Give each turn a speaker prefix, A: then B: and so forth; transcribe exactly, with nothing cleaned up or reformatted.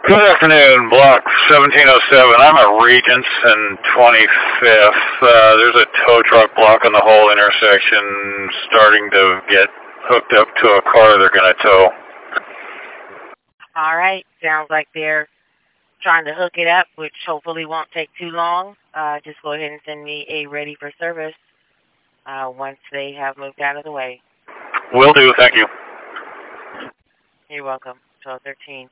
A: Good afternoon, Block seventeen oh seven. I'm at Regents and twenty-fifth. Uh, there's a tow truck blocking the whole intersection, starting to get hooked up to a car they're going to tow.
B: All right. Sounds like they're trying to hook it up, which hopefully won't take too long. Uh, just go ahead and send me a ready for service uh, once they have moved out of the way.
A: Will do. Thank you.
B: You're welcome. twelve thirteen.